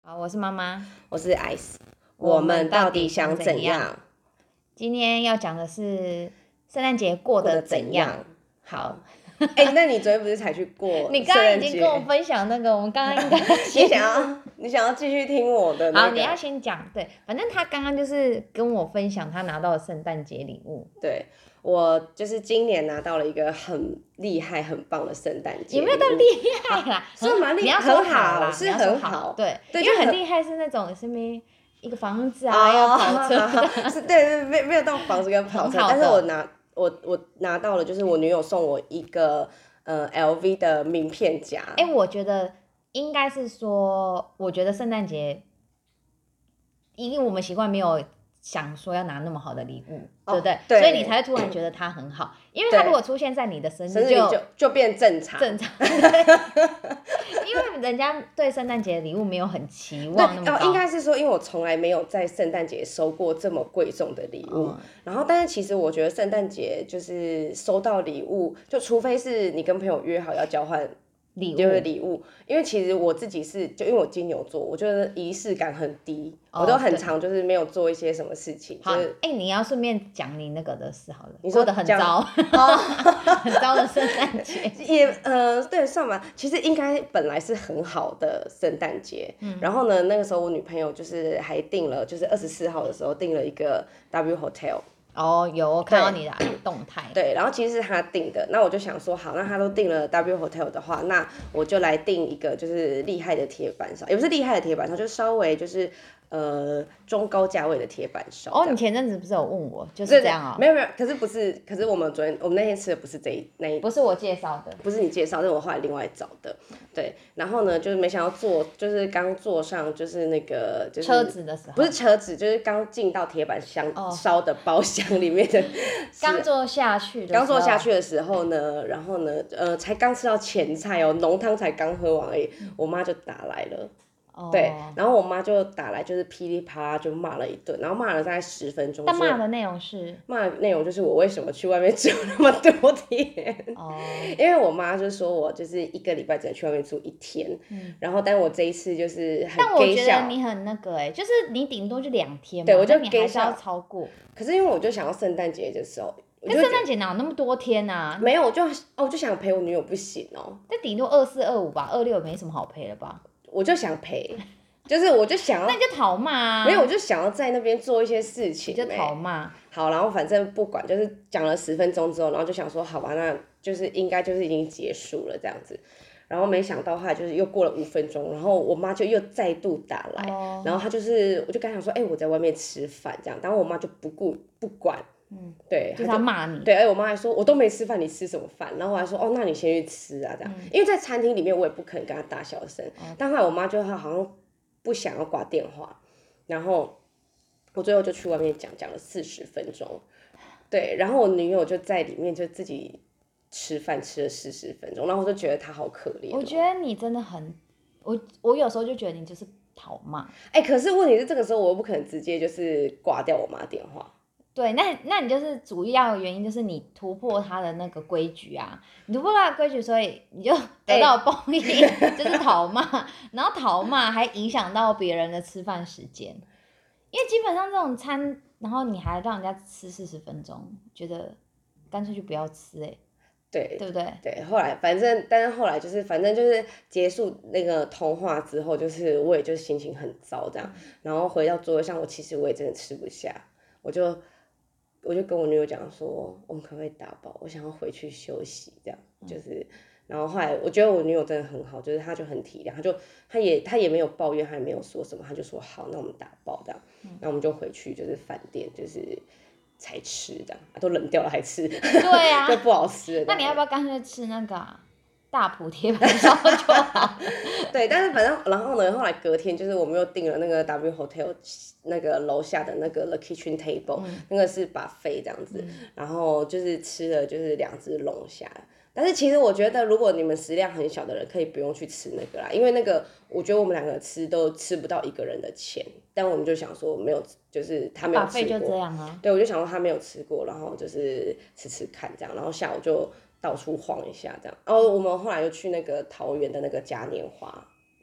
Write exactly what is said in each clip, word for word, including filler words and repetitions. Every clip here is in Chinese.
好，我是妈妈， 我是 Ice， 我们到底想怎样？ 今天要讲的是圣诞节过得怎样？好， 哎、欸，那你昨天不是才去过？ 你刚刚已经跟我分享那个，我们刚刚应该你想要你想要继续听我的、那个？ 好，你要先讲。对，反正他刚刚就是跟我分享他拿到的圣诞节礼物。 对，我就是今年拿到了一个很厉害、很棒的圣诞节礼物， 也没有到厉害啦， 是蛮厉害， 你要说很好啦， 是很好， 对， 对， 因为很厉害是那种什么一个房子啊，要跑车， 是，对对，没没有到房子跟跑车，但是我拿我我拿到了，就是我女友送我一个呃 L V 的名片夹。 哎、欸，我觉得应该是说，我觉得圣诞节，因为我们习惯没有想说要拿那么好的礼物，哦、对不对？ 对， 所以你才会突然觉得它很好，因为它如果出现在你的生日就， 就就变正常， 正常。因为人家对圣诞节的礼物没有很期望那么高， 应该是说，因为我从来没有在圣诞节收过这么贵重的礼物，嗯、然后，但是其实我觉得圣诞节就是收到礼物，就除非是你跟朋友约好要交换。 礼物就是礼物，因为其实我自己是，就因为我金牛座，我觉得仪式感很低，哦、我都很常就是没有做一些什么事情。 好，哎、 就是欸，你要顺便讲你那个的事好了， 你说的很糟， 哦、 很糟的圣诞节， 也呃，对，算吧。其实应该本来是很好的圣诞节，嗯、然后呢，那个时候我女朋友就是还订了，就是二十四号的时候订了一个 W Hotel。 哦，有我看到你的动态。 对，然后其实是他订的，那我就想说，好，那他都订了 W Hotel 的话，那我就来订一个就是厉害的铁板烧，也不是厉害的铁板烧，就稍微就是呃中高价位的铁板烧。 哦，你前阵子不是有问我，就是这样哦？ 没有没有，可是不是，可是我们昨天我们那天吃的不是这一那一， 不是我介绍的， 不是你介绍，是我后来另外找的。对，然后呢，就是没想到坐，就是刚坐上就是那个就是车子的时候， 不是车子，就是刚进到铁板香烧的包厢里面的， 刚坐下去的， 刚坐下去的时候呢，然后呢，呃，才刚吃到前菜哦，浓汤才刚喝完而已，我妈就打来了。对，然后我妈就打来，就是噼里啪啦就骂了一顿，然后骂了大概十分钟。 但骂的内容是？ 骂的内容就是我为什么去外面住那么多天？哦，因为我妈就说我就是一个礼拜只能去外面住一天，嗯、然后但我这一次就是很， 但我觉得你很那个哎、欸，就是你顶多就两天嘛， 对，我就你还是要超过。 可是因为我就想要圣诞节的时候。 可圣诞节哪有那么多天啊？ 没有，我就哦，我就想陪我女友不行哦。 那顶多二四二五吧，二六没什么好陪了吧？ 我就想陪。就是我就想要， 那你就讨骂啊！ 没有，我就想要在那边做一些事情， 你就讨骂。 好，然后反正不管，就是讲了十分钟之后，然后就想说，好吧，那就是应该就是已经结束了这样子。然后没想到，后来就是又过了五分钟，然后我妈就又再度打来，哦、然后她就是，我就跟她讲说，哎、欸，我在外面吃饭这样，然后我妈就不顾不管，嗯，对， 就是她骂你， 对，哎，我妈还说，我都没吃饭，你吃什么饭？然后我还说，哦，那你先去吃啊这样，嗯、因为在餐厅里面我也不可能跟她大小声，嗯、但后来我妈就她好像。不想要挂电话，然后我最后就去外面讲讲了四十分钟，对，然后我女友就在里面就自己吃饭吃了四十分钟，然后我就觉得她好可怜、哦。 我觉得你真的很，我我有时候就觉得你就是讨骂， 哎、欸，可是问题是这个时候我又不可能直接就是挂掉我妈电话。 对，那那你就是主要的原因就是你突破他的那个规矩啊，你突破他的规矩，所以你就得到报应，欸、就是讨骂，然后讨骂还影响到别人的吃饭时间，因为基本上这种餐，然后你还让人家吃四十分钟，觉得干脆就不要吃哎、欸， 对， 对不对？ 对，后来反正，但是后来就是反正就是结束那个通话之后，就是我也就心情很糟这样，嗯、然后回到座位上，我其实我也真的吃不下，我就。我就跟我女友讲说，我们可不可以打包？我想要回去休息，这样就是。然后后来我觉得我女友真的很好，就是她就很体谅，她就她也她也没有抱怨，她也没有说什么，她就说好，那我们打包这样。嗯、那我们就回去就是饭店就是才吃这样，都冷掉了还吃， 对啊， 就不好吃了。 那你要不要干脆吃那个、啊？大埔铁板烧就好。 对，但是反正然后呢，后来隔天就是我们又订了那个 W Hotel 那个楼下的那个 The Kitchen Table，、嗯、那个是 buffet 这样子，嗯、然后就是吃了就是两只龙虾。但是其实我觉得，如果你们食量很小的人，可以不用去吃那个啦，因为那个我觉得我们两个吃都吃不到一个人的钱，但我们就想说没有，就是他没有吃过， 就这样啊。 对，我就想说他没有吃过，然后就是吃吃看这样，然后下午就。到处晃一下，这样。然后我们后来又去那个桃园的那个嘉年华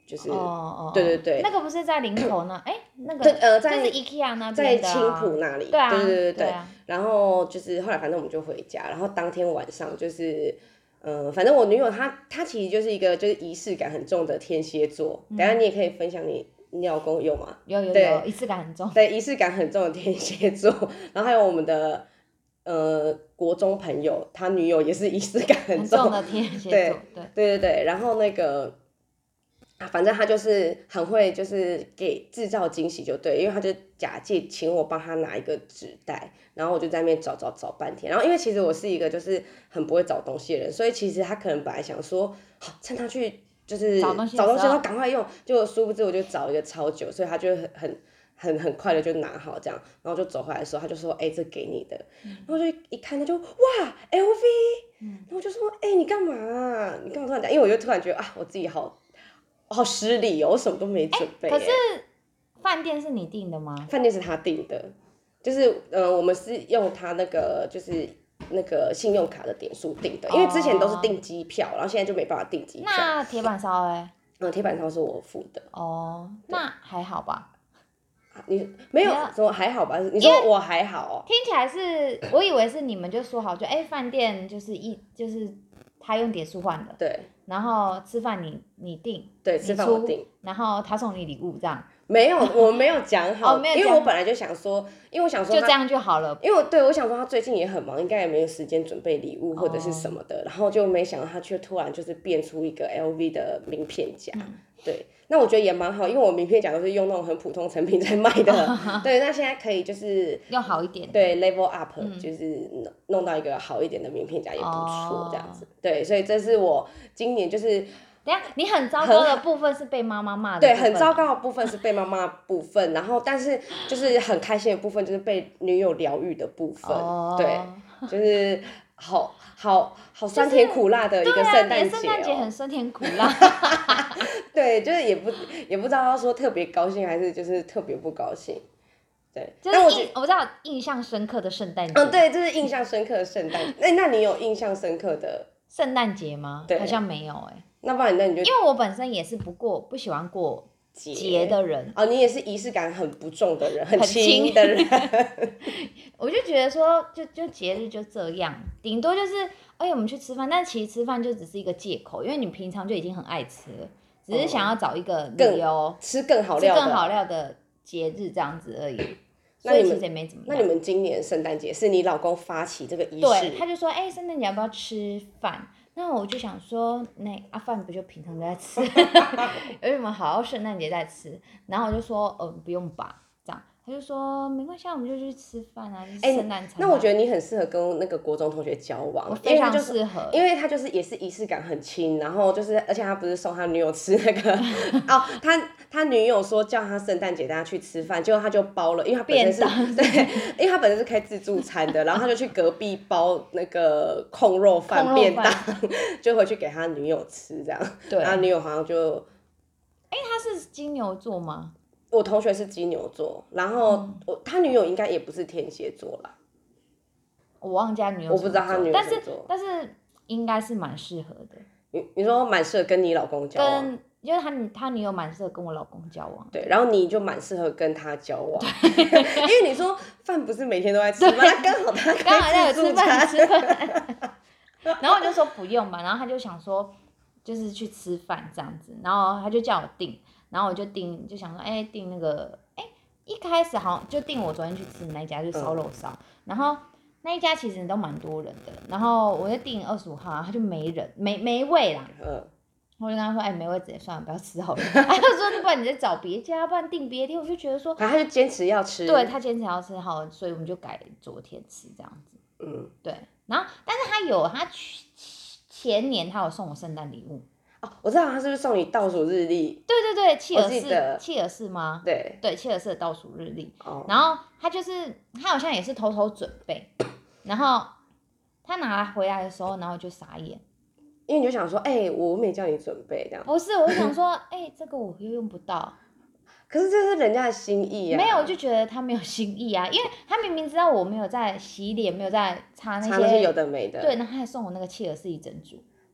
就是哦哦， 对对对， 那个不是在林口呢？哎，那个对呃在就是 IKEA 那在边的青啊， 浦那里， 对啊， 对对对对， 对啊， 然后就是后来反正我们就回家，然后当天晚上就是。嗯，反正我女友她她其实就是一个就是仪式感很重的天蝎座，等一下你也可以分享你你老公有吗？ 有有有， 对仪式感很重。 对，仪式感很重的天蝎座，然后还有我们的呃国中朋友，他女友也是仪式感很重很重的天蝎对座，对， 对对对，然后那个。啊，反正他就是很会，就是给制造惊喜就对，因为他就假借请我帮他拿一个纸袋，然后我就在那边找找找半天，然后因为其实我是一个就是很不会找东西的人，所以其实他可能本来想说，好趁他去就是找东西的找东西时候都赶快用，结果殊不知我就找一个超久，所以他就很很很很快的就拿好这样，然后就走回来的时候他就说，哎、这给你的，然后就一看他就哇 L V，然后我就说，哎、你干嘛啊、你干嘛突然讲？因为我就突然觉得啊，我自己好。好失礼哦，我什么都没准备。 可是饭店是你订的吗？ 饭店是他订的，就是呃，我们是用他那个就是那个信用卡的点数订的，因为之前都是订机票，然后现在就没办法订机票。 那铁板烧哎？ 嗯，铁板烧是我付的。 哦，那还好吧？ 你没有没有什么还好吧？你说我还好哦。 听起来是，我以为是你们就说好，就哎饭店就是一就是他用点数换的， 对， 然后吃饭你你订， 对， 你吃饭我出订。 然后他送你礼物这样， 没有，我没有讲好， 哦没有讲因为我本来就想说，因为我想说他就这样就好了。 因为我对我想说他最近也很忙，应该也没有时间准备礼物或者是什么哦的，然后就没想到他却突然就是变出一个 L V 的名片夹， 嗯对，那我觉得也蛮好，因为我名片夹都是用那种很普通成品在卖的，对，那现在可以就是用好一点的， 对 level up，、 嗯就是弄弄到一个好一点的名片夹也不错， 哦这样子，对，所以这是我今年就是等一下你很糟糕的部分是被妈妈骂的， 对，很糟。糕的部分是被妈妈的部分，然后但是就是很开心的部分就是被女友疗愈的部分， 哦对，就是好好好酸甜苦辣的一个对啊， 圣诞节你的圣诞节很哦。 酸甜苦辣。 对，就是也不也不知道要说特别高兴还是就是特别不高兴，对。 就是但我觉印我知道印象深刻的圣诞节。 嗯，对，这是印象深刻的圣诞。那那你有印象深刻的？ 圣诞节吗？ 对好像没有哎、 那不然那你就因为我本身也是不过不喜欢过节的人， 哦，你也是仪式感很不重的人，很很轻轻的人。 我就觉得说，就就节日就这样，顶多就是哎、我们去吃饭，但其实吃饭就只是一个借口，因为你平常就已经很爱吃了，只是想要找一个理由、 吃更好料的， 吃更好料的节日这样子而已。 那你们所以其实也没怎么样。 那你们今年圣诞节是你老公发起这个仪对， 式？ 他就说，哎、圣诞节要不要吃饭？那我就想说，那啊饭不就平常都在吃，有什么好要圣诞节在吃？然后我就说，呃，不用吧，这样。他就说没关系，我们就去吃饭啊，就是圣诞餐、啊那我觉得你很适合跟那个国中同学交往， 我非常因为他就是适合， 因为他就是也是仪式感很轻，然后就是而且他不是送他女友吃那个哦，他他女友说叫他圣诞节带他去吃饭，结果他就包了，因为他本身是对，因为他本身是开自助餐的，然后他就去隔壁包那个控肉饭控肉便当饭， 就回去给他女友吃这样， 对然后女友好像就哎、他是金牛座吗？ 我同学是金牛座，然后嗯我他女友应该也不是天蝎座啦， 我忘记他女友我不知道他女友但是什么座但是应该是蛮适合的， 你你说蛮适合跟你老公交往。 跟就是他他女友蛮适合跟我老公交往。 对，然后你就蛮适合跟他交往，因为你说饭不是每天都在吃吗？那刚好他刚好在有开自助吃饭餐， 吃饭，然后我就说不用吧，然后他就想说就是去吃饭这样子，然后他就叫我订，然后我就订，就想说哎订那个哎一开始好像就订我昨天去吃的那一家就是烧肉烧，然后那一家其实都蛮多人的，然后我就订二十五号，他就没人没没位啦， 嗯， 我就跟他说哎没位置算了不要吃好了，他就说不然你再找别家，不然订别的店，我就觉得说然后他就坚持要吃， 对他坚持要吃好，所以我们就改昨天吃这样子。 嗯， 对，然后但是他有他去前年他有送我圣诞礼物， 哦，我知道他是不是送你倒数日历？ 对对对，契尔我记得氏契尔氏吗？ 对， 对，契尔氏的倒数日历， 哦， 然后他就是他好像也是偷偷准备，然后他拿回来的时候，然后我就傻眼， 因为你就想说，哎、我没叫你准备这样， 不是，我想说，哎、这个我又用不到， 可是这是人家的心意啊， 没有，我就觉得他没有心意啊，因为他明明知道我没有在洗脸，没有在擦那些， 擦那些有的没的， 对，然后他还送我那个契尔氏一整组。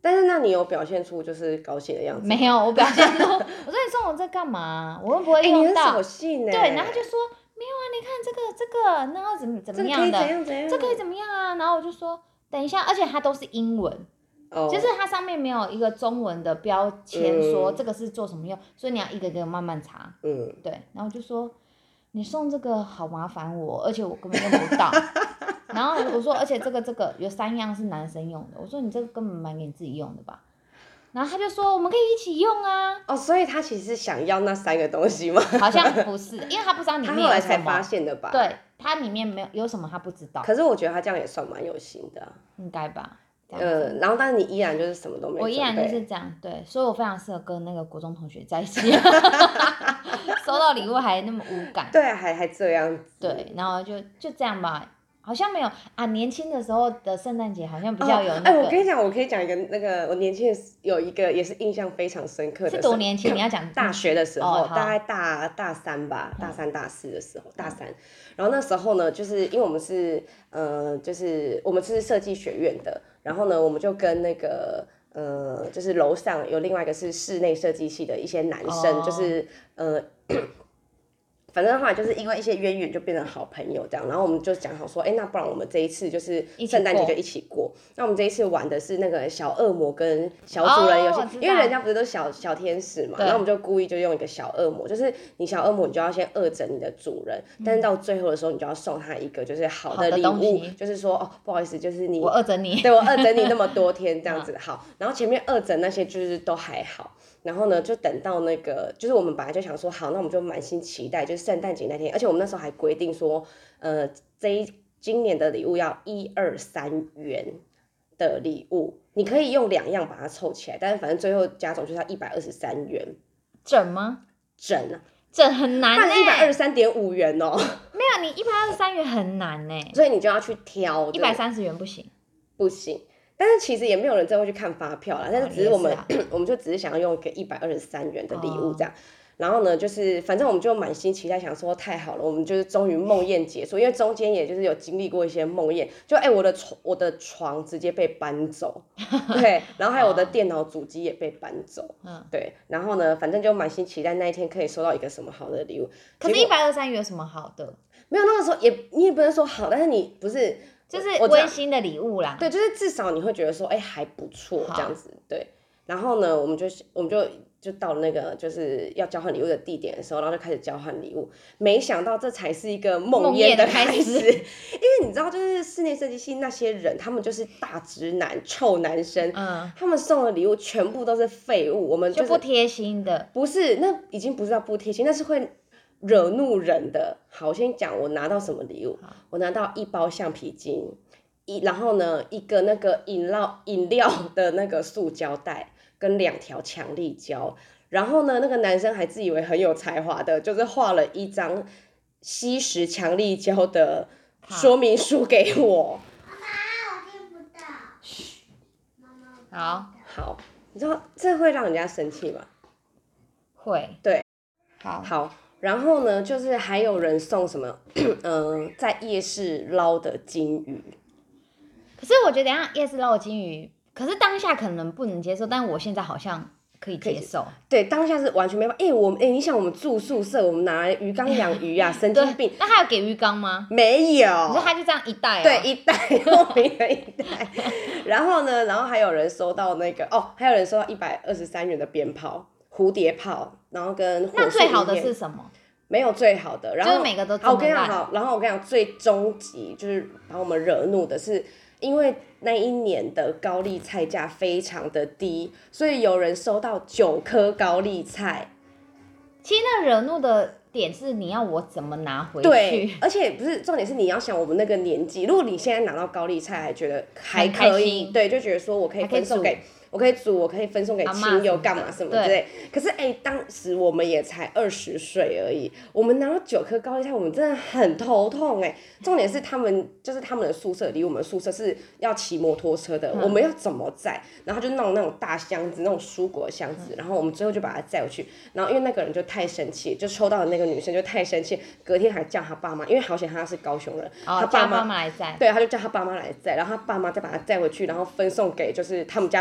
但是那你有表现出就是高兴的样子吗？ 没有，我表现出，我说你送我这干嘛？我又不会哎、你很用到。 扫兴哎。 对，然后他就说没有啊，你看这个这个，然后怎么怎么样的， 这可以怎样怎样， 这可以怎么样啊？然后我就说等一下，而且它都是英文。 哦， 就是它上面没有一个中文的标签说嗯这个是做什么用，所以你要一个一个慢慢查。 嗯， 对，然后我就说你送这个好麻烦我，而且我根本用不到。然后我说，而且这个这个有三样是男生用的，我说你这个根本买给你自己用的吧。然后他就说我们可以一起用啊。 哦，所以他其实想要那三个东西吗？ 好像不是，因为他不知道里他后来面有什么。 才发现的吧？ 对，它里面没有有什么他不知道。 可是我觉得他这样也算蛮有心的、啊。 应该吧。 呃，然后但是你依然就是什么都没准备。 我依然就是这样，对，所以我非常适合跟那个国中同学在一起。收到礼物还那么无感。 对，还还这样子。 对，然后就就这样吧，好像没有啊。年轻的时候的圣诞节好像比较有那个。 哎、哦欸，我跟你讲，我可以讲一个那个我年轻的有一个也是印象非常深刻的。 是多年轻？你要讲大学的时候， 哦、 大概大大三吧，大三大四的时候，大三。然后那时候呢，就是因为我们是呃，就是我们是设计学院的，然后呢，我们就跟那个呃，就是楼上有另外一个是室内设计系的一些男生， 哦、 就是呃。反正后来就是因为一些渊源就变成好朋友这样，然后我们就讲好说，哎、欸，那不然我们这一次就是圣诞节就一起过。那我们这一次玩的是那个小恶魔跟小主人游戏， 哦、 因为人家不是都小小天使嘛，然后我们就故意就用一个小恶魔，就是你小恶魔你就要先恶整你的主人，嗯、但是到最后的时候你就要送他一个就是好的礼物，就是说哦不好意思，就是你我恶整你， 对我恶整你那么多天这样子好，然后前面恶整那些就是都还好。然后呢，就等到那个，就是我们本来就想说，好，那我们就满心期待，就是圣诞节那天，而且我们那时候还规定说，呃，这一今年的礼物要一二三元的礼物，你可以用两样把它凑起来，但是反正最后加总就是要一百二十三元。 整吗？ 整啊， 整很难哎、 欸，一百二十三点五元哦。 没有，你一百二十三元很难哎、欸， 所以你就要去挑。 一百三十元不行， 不行。但是其实也没有人真的会去看发票啦，但是只是我们、哦啊、 我们就只是想要用一个一百二十三元的礼物这样，哦、然后呢，就是反正我们就满心期待，想说太好了，我们就是终于梦魇结束，因为中间也就是有经历过一些梦魇，就哎、欸、我的床我的床直接被搬走，对，然后还有我的电脑主机也被搬走，嗯，对，然后呢，反正就满心期待那一天可以收到一个什么好的礼物。 可是一百二十三元有什么好的？ 没有，那个时候也你也不能说好，但是你不是。 就是温馨的礼物啦， 对，就是至少你会觉得说，哎、欸，还不错这样子，对。然后呢，我们就我们就就到了那个就是要交换礼物的地点的时候，然后就开始交换礼物。没想到这才是一个梦魇的开始，因为你知道，就是室内设计系那些人，他们就是大直男、臭男生，嗯，他们送的礼物全部都是废物，我们、就是、 就不贴心的。 不是，那已经不是叫不贴心，那是会惹怒人的。好，我先讲我拿到什么礼物。我拿到一包橡皮筋，一然后呢一个那个饮料饮料的那个塑胶袋，跟两条强力胶。然后呢，那个男生还自以为很有才华的，就是画了一张吸食强力胶的说明书给我。 妈妈，我听不到。 嘘，妈妈。好。 好，你知道这会让人家生气吗？ 会。 对。 好。 好。然后呢，就是还有人送什么，嗯、呃，在夜市捞的金鱼。 可是我觉得等一下夜市捞的金鱼，可是当下可能不能接受，但我现在好像可以接受。 对，当下是完全没办法。哎、欸，我们哎、欸，你想我们住宿舍，我们拿来鱼缸养鱼啊，神经病。 那他有给鱼缸吗？ 没有。 你说他就这样一袋、喔？ 对，一袋，莫名的一袋。然后呢，然后还有人收到那个哦，还有人收到一百二十三元的鞭炮。蝴蝶炮，然后跟火那最好的是什么？ 没有最好的，然后就是每个都这么烂。 好，我跟你讲好，然后我跟你讲最终极就是把我们惹怒的是，因为那一年的高丽菜价非常的低，所以有人收到九颗高丽菜。 其实那惹怒的点是你要我怎么拿回去？ 对，而且不是重点是你要想我们那个年纪，如果你现在拿到高丽菜还觉得还可以，对，就觉得说我可以分送给。我可以煮，我可以分送给亲友，干嘛什么之类。可是哎、欸，当时我们也才二十岁而已，我们拿到九颗高丽菜，我们真的很头痛哎、欸。重点是他们就是他们的宿舍离我们宿舍是要骑摩托车的，嗯、我们要怎么载？然后就弄那种大箱子，那种蔬果箱子，然后我们最后就把它载回去。然后因为那个人就太生气，就抽到的那个女生就太生气，隔天还叫他爸妈，因为好险他是高雄人， 哦、 他爸妈妈来载， 对，他就叫他爸妈来载，然后他爸妈再把他载回去，然后分送给就是他们家附近的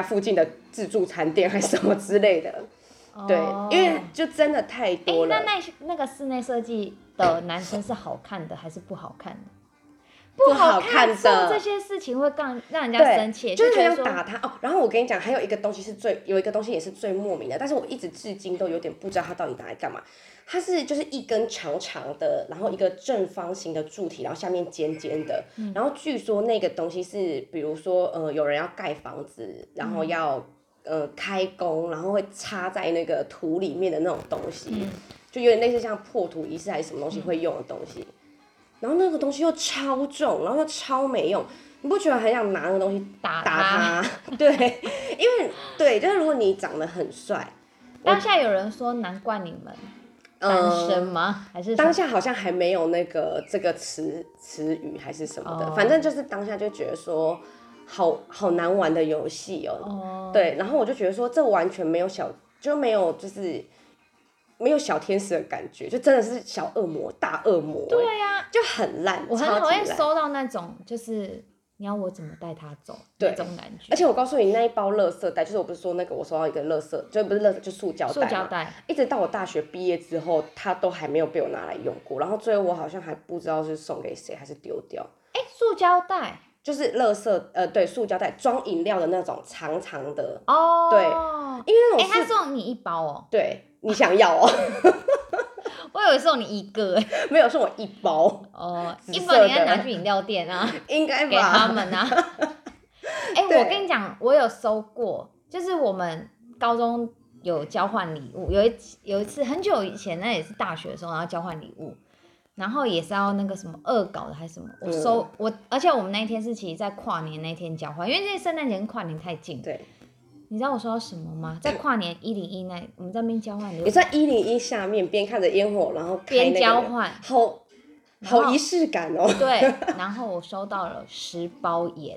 的自助餐店还是什么之类的。对， 哦、 因为就真的太多了。 哎，那那那个室内设计的男生是好看的还是不好看的？不好看的做这些事情会让让人家生气， 就是很觉得说想打他哦。然后我跟你讲，还有一个东西是最有一个东西也是最莫名的，但是我一直至今都有点不知道它到底拿来干嘛。它是就是一根长长的，然后一个正方形的柱体，然后下面尖尖的。嗯、然后据说那个东西是，比如说呃有人要盖房子，然后要、嗯、呃开工，然后会插在那个土里面的那种东西，嗯、就有点类似像破土仪式还是什么东西会用的东西。嗯然后那个东西又超重，然后又超没用，你不觉得很想拿那个东西打他？对，因为对，就是如果你长得很帅， 当下有人说难怪你们单身吗？呃、还是当下好像还没有那个这个词词语还是什么的， oh. 反正就是当下就觉得说好好难玩的游戏哦。Oh. 对，然后我就觉得说这完全没有小就没有就是。没有小天使的感觉，就真的是小恶魔、大恶魔、欸。 对呀、啊， 就很烂。 我很讨厌收到那种，就是你要我怎么带他走那种感觉。 而且我告诉你，那一包垃圾袋，就是我不是说那个我收到一个垃圾，就不是垃圾，就塑胶袋。 塑胶袋。 一直到我大学毕业之后，它都还没有被我拿来用过。然后最后我好像还不知道是送给谁还是丢掉。 哎、欸，塑胶袋。 就是垃圾，呃，对，塑胶袋装饮料的那种长长的。 哦。 对，因为那种。 哎、欸，他送你一包哦。 对。你想要哦？ 我以为送你一个， 没有，送我一包。 哦，一包你应该拿去饮料店啊， 应该吧？ 给他们啊。哎、欸，我跟你讲，我有收过，就是我们高中有交换礼物，有一有一次很久以前，那也是大学的时候，然后交换礼物，然后也是要那个什么恶搞的还是什么，我收、嗯、我，而且我们那一天是其实在跨年那天交换，因为这圣诞节跟跨年太近。 对。 你知道我收到什么吗？在跨年一零一那，我们在那边交换礼物。 你在一零一下面边看着烟火，然后边、那個、交换， 好好仪式感哦。 对，然后我收到了十包盐。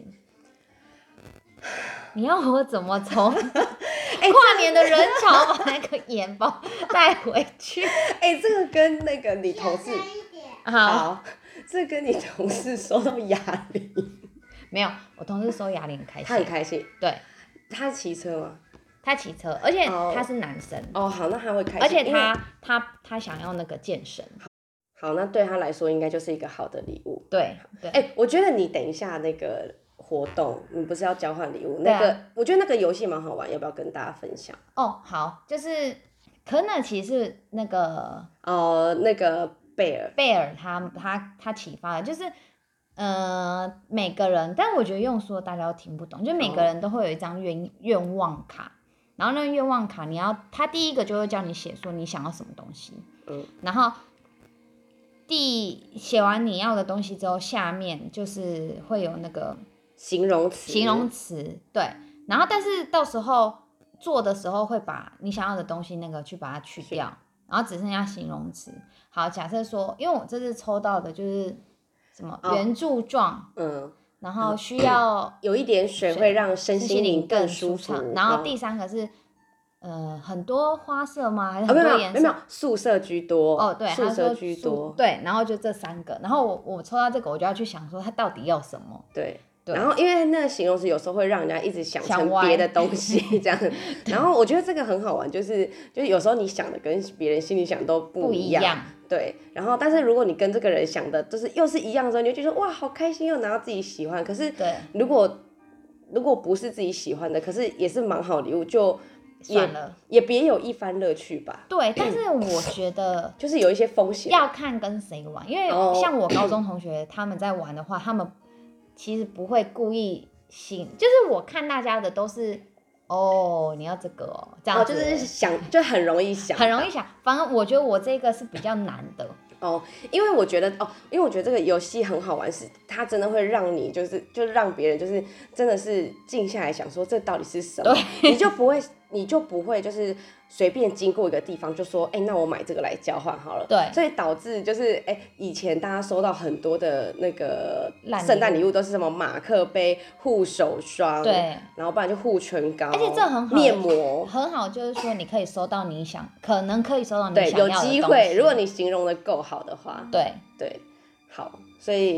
你要我怎么从跨年的人潮把那个盐包带回去？ 哎、欸，这个跟那个你同事好， 好，这跟你同事收到哑铃没有？我同事收哑铃很开心， 他很开心， 对。 他骑车吗？ 他骑车，而且他是男生。 哦， oh, 好，那他会开心。 而且他他他想要那个健身。 好，那对他来说应该就是一个好的礼物。 对对。 哎、欸，我觉得你等一下那个活动，你不是要交换礼物？那个，啊、我觉得那个游戏蛮好玩，要不要跟大家分享？ 哦，好，就是可能其实是那个哦、呃，那个贝尔贝尔他他他启发的，就是。呃，每个人，但我觉得用说大家都听不懂，就每个人都会有一张愿愿望卡，然后那个愿望卡你要，他第一个就会叫你写说你想要什么东西，嗯，然后第写完你要的东西之后，下面就是会有那个形容词， 形容词，对，然后但是到时候做的时候会把你想要的东西那个去把它去掉，然后只剩下形容词。好，假设说，因为我这次抽到的就是。什么圆柱状、哦，嗯，然后需要有一点水会让身心灵更舒服。 然后第三个是，哦、呃，很多花色吗？还是很多颜色？ 哦、没有没有，素色居多。 哦，对， 素色居多。 对，然后就这三个，然后我我抽到这个，我就要去想说它到底要什么。 对。然后，因为那个形容词有时候会让人家一直想成别的东西，这样。然后我觉得这个很好玩，就是就是有时候你想的跟别人心里想都不一样。 不一样对，然后但是如果你跟这个人想的就是又是一样的时候，你就觉得哇好开心，又拿到自己喜欢。可是如果如果不是自己喜欢的，可是也是蛮好礼物，就也算了， 也别有一番乐趣吧。 对，但是我觉得就是有一些风险， 要看跟谁玩，因为像我高中同学他们在玩的话，他们其实不会故意醒，就是我看大家的都是。哦，你要这个哦，这样子、 哦、就是想，就很容易想， 很容易想。反正我觉得我这个是比较难的哦，因为我觉得哦，因为我觉得这个游戏很好玩，是它真的会让你就是就让别人就是真的是静下来想说这到底是什么，你就不会你就不会就是随便经过一个地方就说，哎、欸，那我买这个来交换好了。 对， 所以导致就是哎、欸，以前大家收到很多的那个圣诞礼物都是什么马克杯、护手霜， 对， 然后不然就护唇膏， 而且这很好， 面膜很好，就是说你可以收到你想，可能可以收到你想要的东西。 对，有机会，如果你形容的够好的话， 对对，好，所以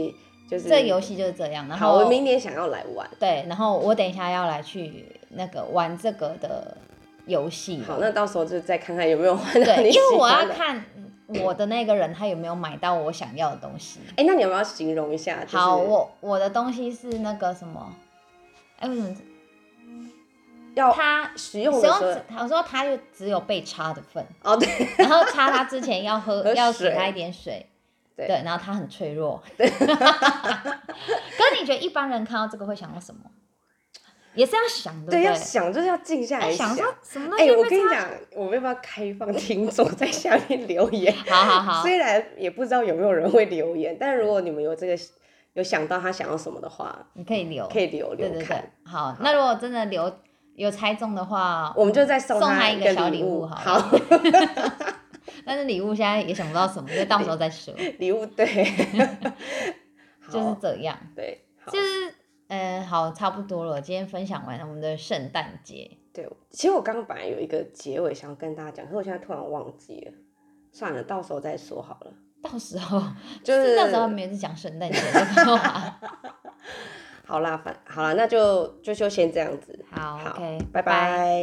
就是这游戏就是这样。然后好，我明年想要来玩。 对，然后我等一下要来去那个玩这个的游戏。 好，那到时候就再看看有没有玩到对， 你喜因为我欢的。 要看我的那个人他有没有买到我想要的东西。 哎、那你有没有要形容一下？就是、 好，我我的东西是那个什么？哎，为什么要他使用使用的时候只我说他就只有被插的份， 哦，对， 然后插他之前要喝喝要给水他一点水。 对对，然后他很脆弱。可是你觉得一般人看到这个会想到什么？也是要想，对不对， 对？ 要想就是要静下来要想说什么东哎、 西被插我跟你讲，我们要不要开放听众在下面留言？ 好好好， 虽然也不知道有没有人会留言，但如果你们有这个有想到他想要什么的话， 你可以留， 可以留留对对对看。， 好，那如果真的留有猜中的话， 我们就再送送他一个小礼物好了。但是礼物现在也想不到什么，就到时候再说。 礼物对， 就是这样， 对，好就是嗯、呃，好，差不多了。今天分享完我们的圣诞节。 对，其实我刚刚本来有一个结尾想要跟大家讲，可是我现在突然忘记了，算了，到时候再说好了。 到时候就是那时候没有在讲圣诞节的话。 好啦，反好啦，那就就就先这样子。 好好 ，OK， 拜拜。